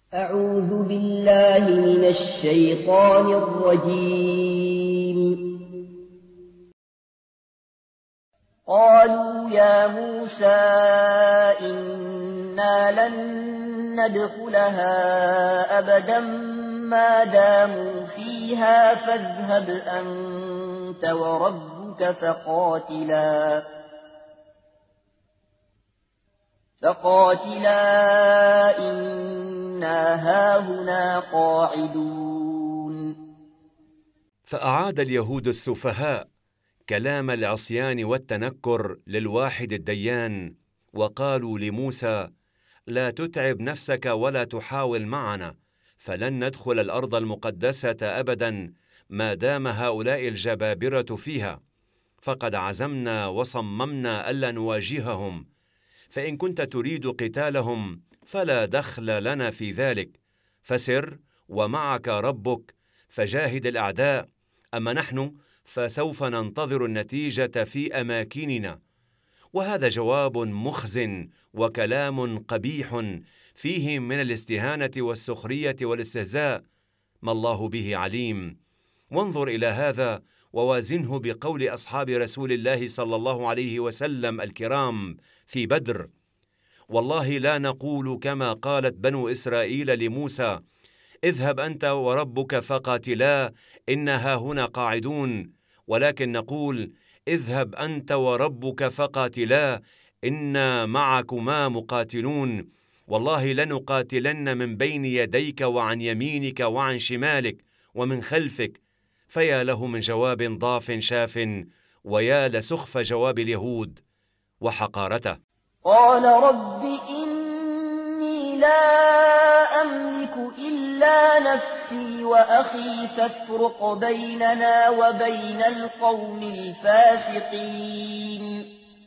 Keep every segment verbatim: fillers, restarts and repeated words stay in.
أعوذ بالله من الشيطان الرجيم. قالوا يا موسى إنا لن ندخلها أبدا ما داموا فيها فاذهب أنت وربك فقاتلا فقاتلا إنا هاهنا قاعدون. فأعاد اليهود السفهاء كلام العصيان والتنكر للواحد الديان، وقالوا لموسى: لا تتعب نفسك ولا تحاول معنا، فلن ندخل الأرض المقدسة أبدا ما دام هؤلاء الجبابرة فيها، فقد عزمنا وصممنا ألا نواجههم، فإن كنت تريد قتالهم فلا دخل لنا في ذلك، فسر ومعك ربك فجاهد الأعداء، أما نحن فسوف ننتظر النتيجة في أماكننا. وهذا جواب مخزٍ وكلام قبيح فيه من الاستهانة والسخرية والاستهزاء ما الله به عليم. وانظر إلى هذا ووازنه بقول أصحاب رسول الله صلى الله عليه وسلم الكرام في بدر: والله لا نقول كما قالت بنو إسرائيل لموسى: اذهب أنت وربك فقاتلا إنا هاهنا قاعدون، ولكن نقول: اذهب أنت وربك فقاتلا إنا معكما مقاتلون، والله لنقاتلن من بين يديك وعن يمينك وعن شمالك ومن خلفك. فيا له من جواب ضاف شاف، ويا لسخف جواب اليهود وحقارته. قال رب إني لا أملك إلا نفسي وأخي فافرق بيننا وبين القوم الفاسقين.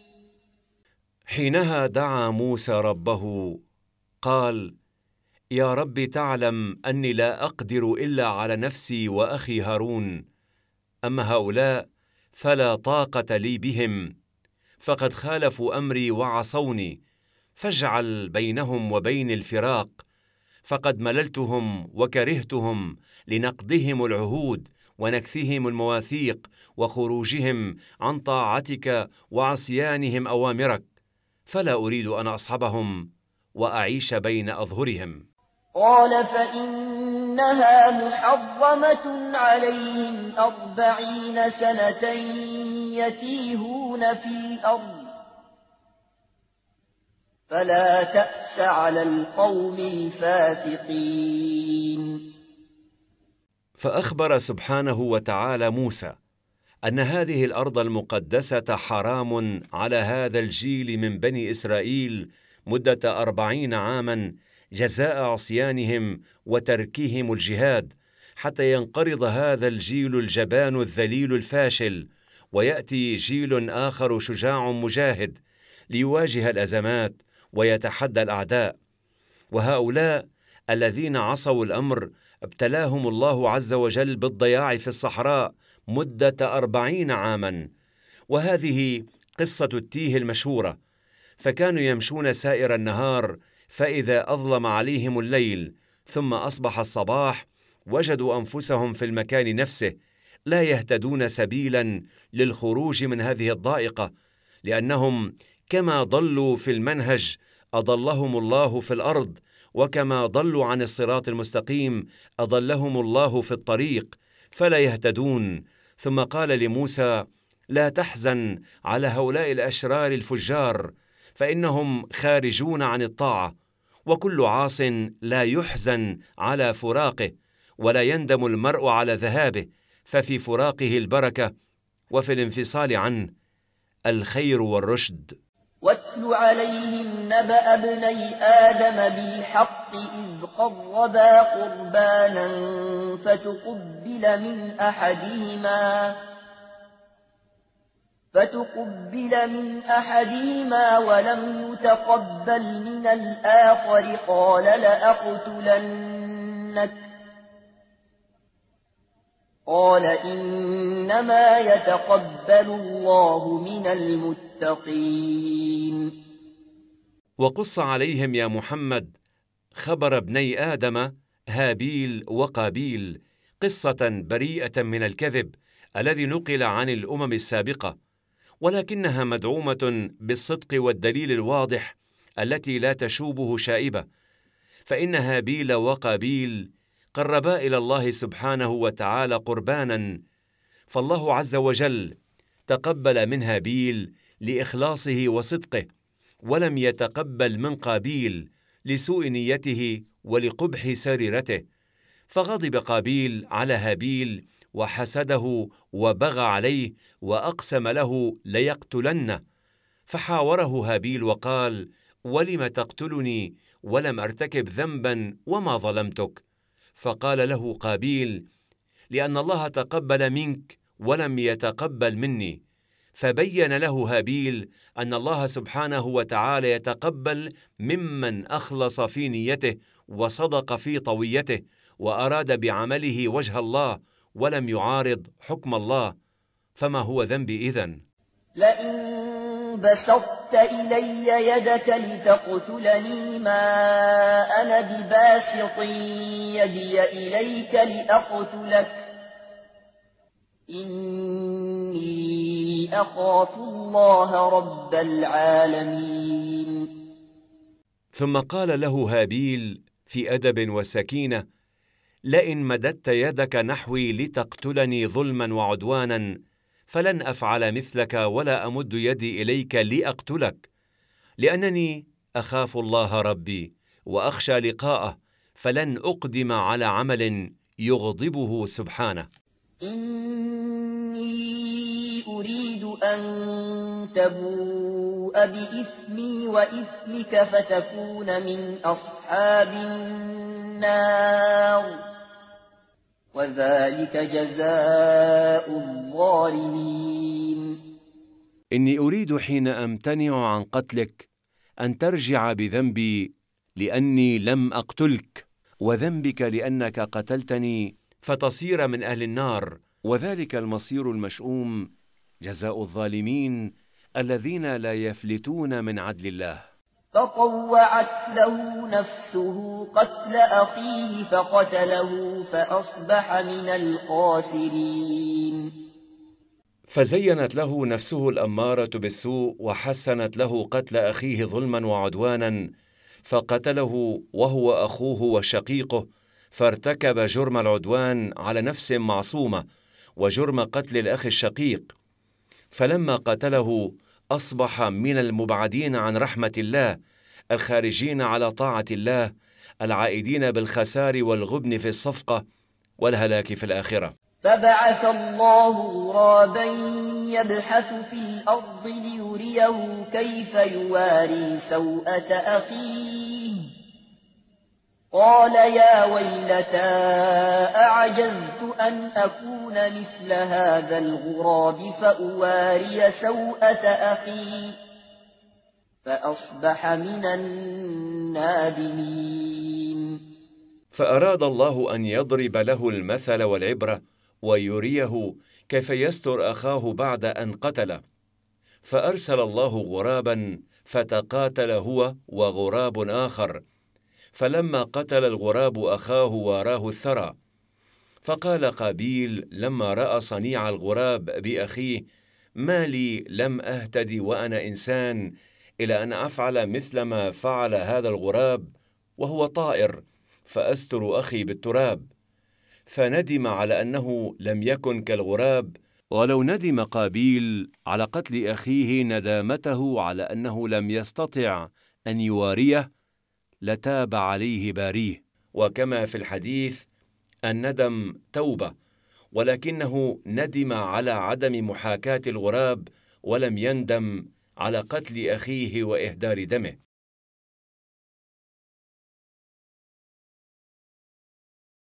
حينها دعا موسى ربه قال: يا رب تعلم أني لا أقدر إلا على نفسي وأخي هارون، أما هؤلاء فلا طاقة لي بهم، فقد خالفوا أمري وعصوني، فاجعل بينهم وبين الفراق، فقد مللتهم وكرهتهم لنقضهم العهود ونكثهم المواثيق وخروجهم عن طاعتك وعصيانهم أوامرك، فلا أريد أن أصحبهم وأعيش بين أظهرهم. قال فإنها محرمة عليهم أربعين سنة يتيهون في الأرض فلا تأس على القوم الفاسقين. فأخبر سبحانه وتعالى موسى أن هذه الأرض المقدسة حرام على هذا الجيل من بني إسرائيل مدة أربعين عاما جزاء عصيانهم وتركهم الجهاد، حتى ينقرض هذا الجيل الجبان الذليل الفاشل، ويأتي جيل آخر شجاع مجاهد ليواجه الأزمات ويتحدى الأعداء. وهؤلاء الذين عصوا الأمر ابتلاهم الله عز وجل بالضياع في الصحراء مدة أربعين عاما. وهذه قصة التيه المشهورة، فكانوا يمشون سائر النهار، فإذا أظلم عليهم الليل ثم أصبح الصباح وجدوا أنفسهم في المكان نفسه لا يهتدون سبيلا للخروج من هذه الضائقة، لأنهم كما ضلوا في المنهج أضلهم الله في الأرض، وكما ضلوا عن الصراط المستقيم أضلهم الله في الطريق، فلا يهتدون. ثم قال لموسى: لا تحزن على هؤلاء الأشرار الفجار، فإنهم خارجون عن الطاعة، وكل عاص لا يحزن على فراقه، ولا يندم المرء على ذهابه، ففي فراقه البركة، وفي الانفصال عنه الخير والرشد. واتل عليهم نبأ ابني آدم بالحق إذ قربا قربانا فتقبل من أحدهما فتقبل من أحدهما ولم يتقبل من الآخر قال لأقتلنك قال إنما يتقبل الله من المتقين. وقص عليهم يا محمد خبر ابني آدم هابيل وقابيل قصة بريئة من الكذب الذي نقل عن الأمم السابقة، ولكنها مدعومة بالصدق والدليل الواضح التي لا تشوبه شائبة، فإن هابيل وقابيل قربا إلى الله سبحانه وتعالى قربانا، فالله عز وجل تقبل من هابيل لإخلاصه وصدقه، ولم يتقبل من قابيل لسوء نيته ولقبح سريرته، فغضب قابيل على هابيل وحسده وبغى عليه وأقسم له ليقتلنه، فحاوره هابيل وقال: ولم تقتلني ولم أرتكب ذنبا وما ظلمتك؟ فقال له قابيل: لأن الله تقبل منك ولم يتقبل مني. فبين له هابيل أن الله سبحانه وتعالى يتقبل ممن أخلص في نيته وصدق في طويته وأراد بعمله وجه الله ولم يعارض حكم الله، فما هو ذنبي إذن؟ لئن بسطت إلي يدك لتقتلني ما أنا بباسط يدي إليك لأقتلك، إني أخاف الله رب العالمين. ثم قال له هابيل في أدب وسكينة: لئن مددت يدك نحوي لتقتلني ظلما وعدوانا فلن أفعل مثلك ولا أمد يدي إليك لأقتلك، لأنني أخاف الله ربي وأخشى لقاءه، فلن أقدم على عمل يغضبه سبحانه. إني أريد أن تبوء بإثمي وإثمك فتكون من أصحاب النار، وذلك جزاء الظالمين. إني أريد حين أمتنع عن قتلك أن ترجع بذنبي لأني لم أقتلك، وذنبك لأنك قتلتني، فتصير من أهل النار، وذلك المصير المشؤوم، جزاء الظالمين الذين لا يفلتون من عدل الله. فطوعت له نفسه قتل أخيه فقتله فأصبح من الخاسرين. فزينت له نفسه الأمارة بالسوء وحسنت له قتل أخيه ظلما وعدوانا، فقتله وهو أخوه وشقيقه، فارتكب جرم العدوان على نفس معصومة وجرم قتل الأخ الشقيق، فلما قتله أصبح من المبعدين عن رحمة الله، الخارجين على طاعة الله، العائدين بالخسار والغبن في الصفقة والهلاك في الآخرة. فبعث الله غرابا يبحث في الأرض ليريه كيف يواري سوءة أخيه، قال يا ويلتى أعجزت أن أكون مثل هذا الغراب فأواري سوءة أخي، فأصبح من النادمين. فأراد الله أن يضرب له المثل والعبرة ويريه كيف يستر أخاه بعد أن قتله، فأرسل الله غرابا فتقاتل هو وغراب آخر، فلما قتل الغراب أخاه واراه الثرى، فقال قابيل لما رأى صنيع الغراب بأخيه: ما لي لم أهتدي وأنا إنسان إلى أن أفعل مثل ما فعل هذا الغراب وهو طائر، فأستر أخي بالتراب. فندم على أنه لم يكن كالغراب، ولو ندم قابيل على قتل أخيه ندامته على أنه لم يستطع أن يواريه لتاب عليه باريه. وكما في الحديث: الندم توبة، ولكنه ندم على عدم محاكاة الغراب ولم يندم على قتل أخيه وإهدار دمه.